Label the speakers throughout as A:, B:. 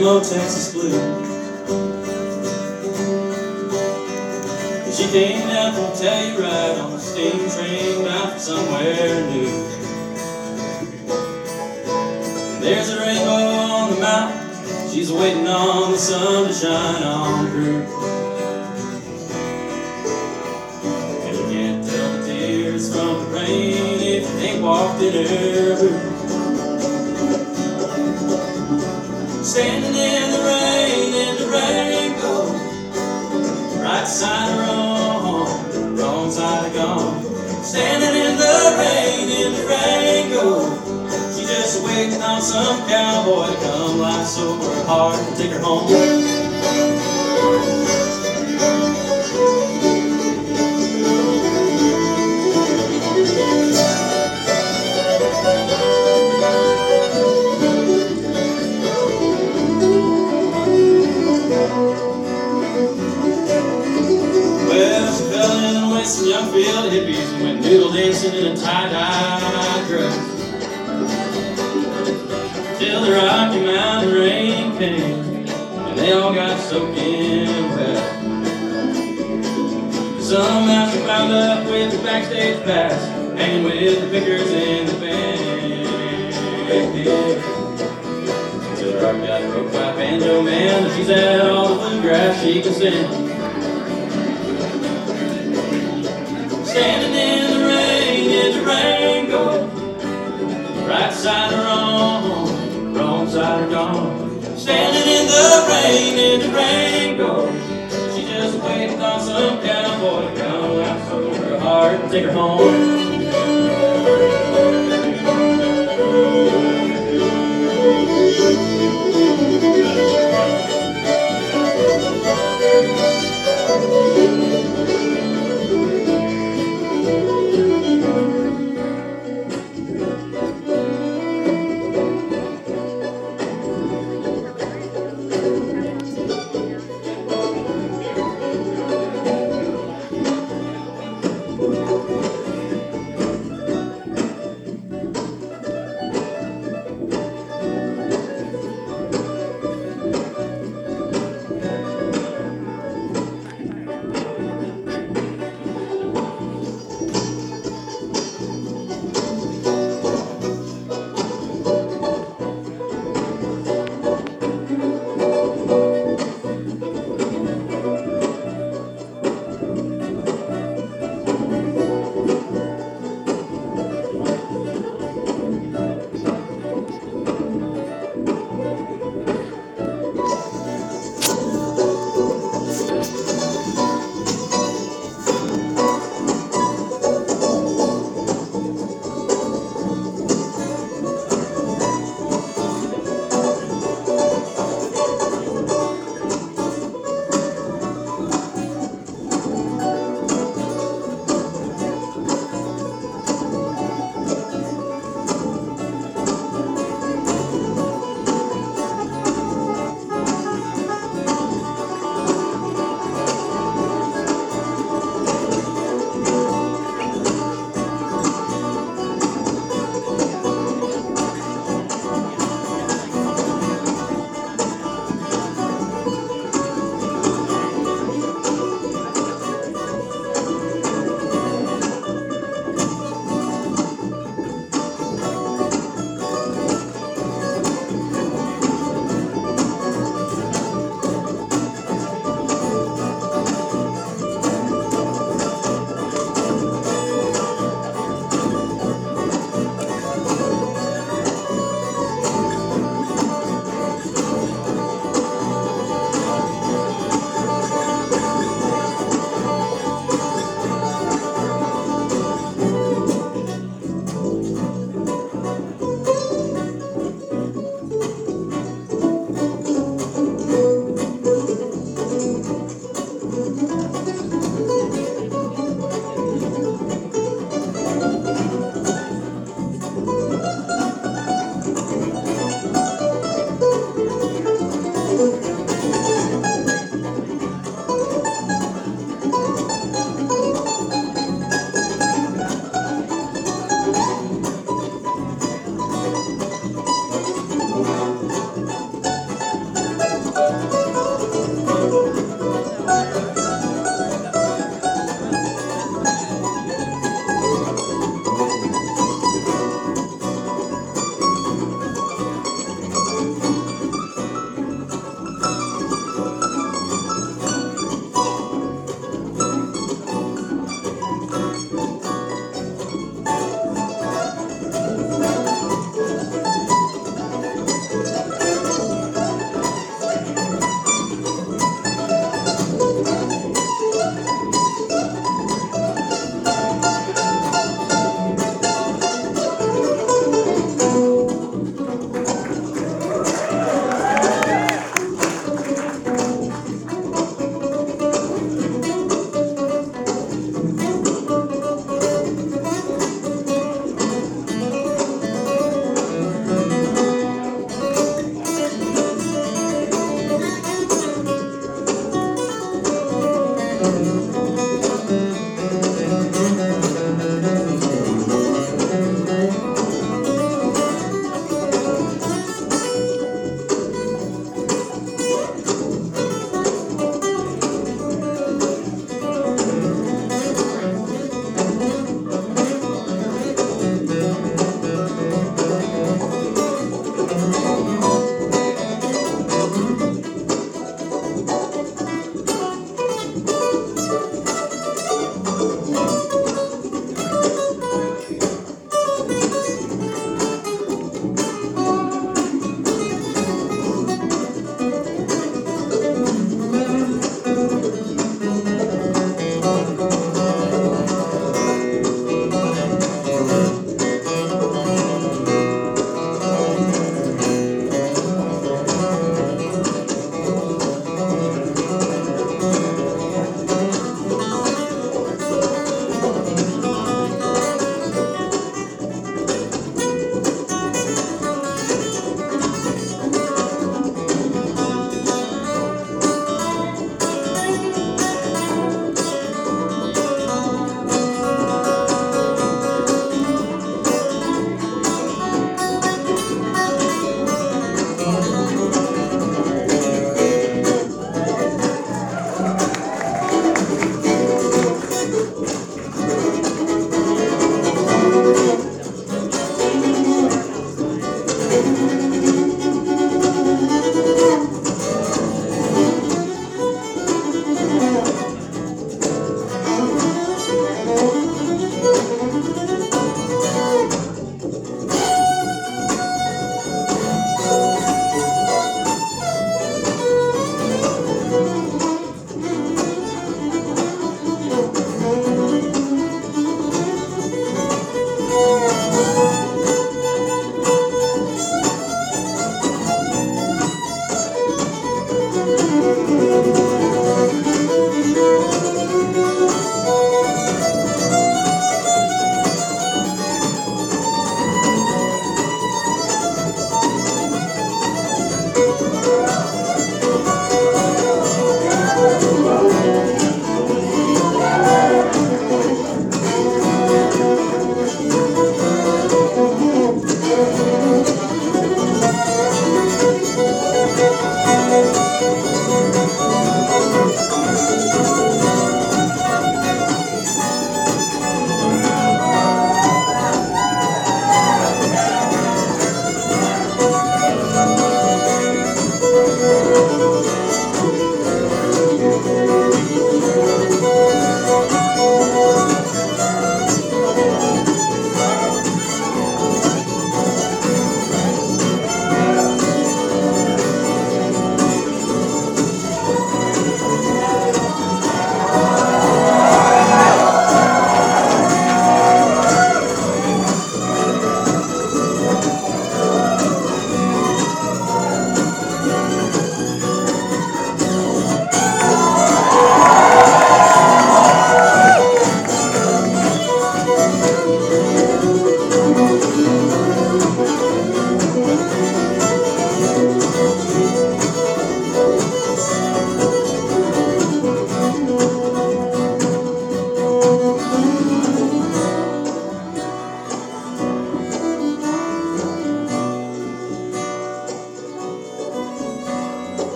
A: same old Texas blue. She came down from Telluride on a steam train bound for somewhere new. There's a rainbow on the mountain, she's waiting on the sun to shine on through. And you can't tell the tears from the rain if you ain't walked in her boots. Standing in the rain goes, right side of wrong side of gone. Standing in the rain goes. She just waiting on some cowboy to come. Life's so hard to take her home. Some young field hippies went noodle dancing in a tie-dye dress till the Rocky Mountain rain came and they all got soaking wet. Somehow she wound up with the backstage pass, hanging with the pickers in the band. Till her heart got broke by Banjo Man, she's had all the bluegrass she can sing. Standing in the rain goes, right side of wrong side of gone. Standing in the rain goes. She just waiting on some cowboy to come. Life's so hard to take her home.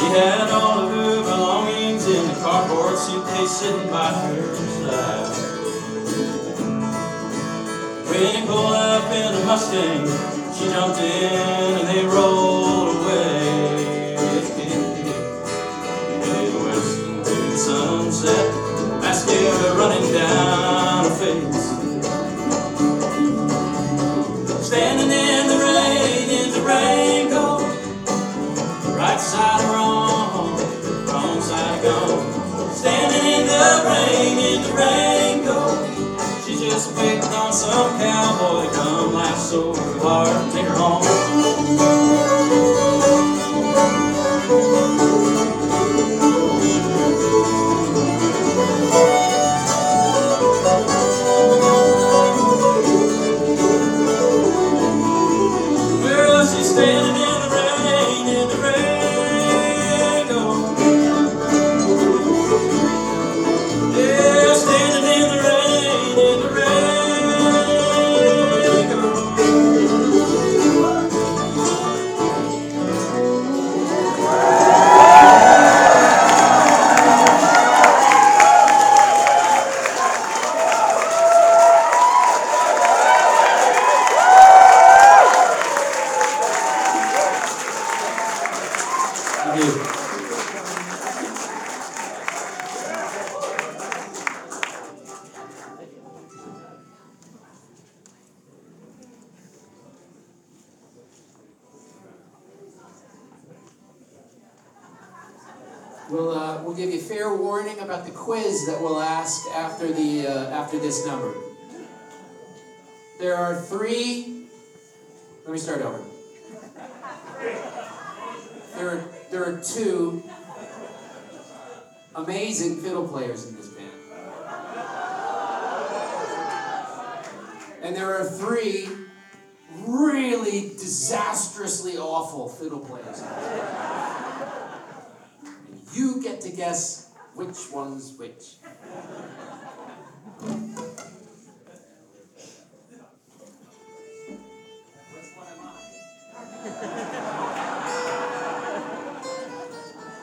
A: She had all of her belongings in a cardboard suitcase sitting by her side. When he pulled up in a Mustang, she jumped in and they rolled away. Headed west into the sunset, mascara running down her face. Standing in the rain gold, right side wrong, wrong side gone. Standing in the rain gold. She just picked on some cowboy to come laugh so hard and take her home. Well, she's standing in the rain gold. Yeah, standing in the rain gold. Thank you.
B: We'll give you fair warning about the quiz that we'll ask after this number. There are three. Let me start over. There are two amazing fiddle players in this band, and there are three really disastrously awful fiddle players in this band. You get to guess which one's which.